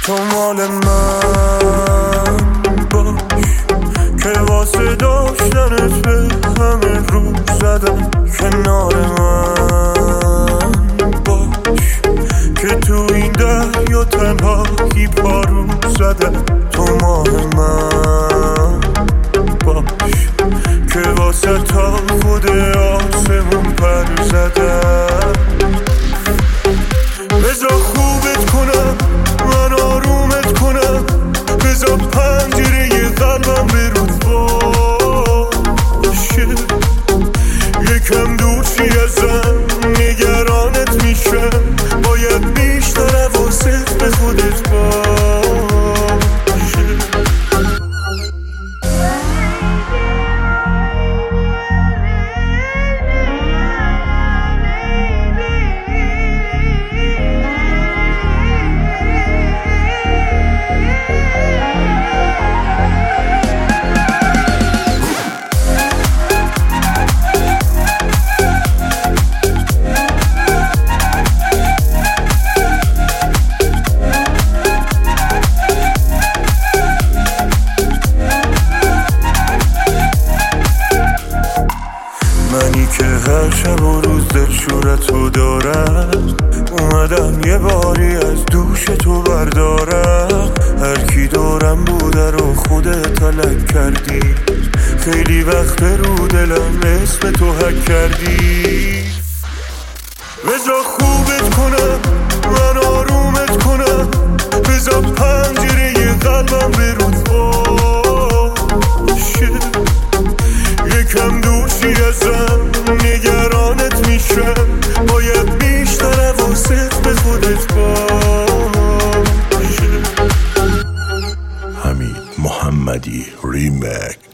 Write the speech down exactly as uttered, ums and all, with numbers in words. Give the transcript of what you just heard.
تو مال من باش که واسه داشتنت به همه رو زدم. کنار من باش که تو این دریا تنهایی پارو زدم. تو مال من باش که واسه تا خود آسمون پر زدم. بذار خوبت کنم من آرومت کنم، بذار پنجره قلبم به رود باشه. یکم دور چی ازم نگرانت میشم، باید بیشتر حواست به خودت باشه. منی که هر شب و روز دلشورتو دارم، اومدم یه باری از دوش تو بردارم. هر کی دورم بوده رو خودت تلک کردی، خیلی وقت رو دلم اسم تو حک کردی. بذار خوبت کنم من آرومت کنم، بذار پنجره قلبم به رود باشه. یکم دور چی ازم نگرانت میشم، باید بیشتر حواست به خودت باشه. حمید محمدی ریمک.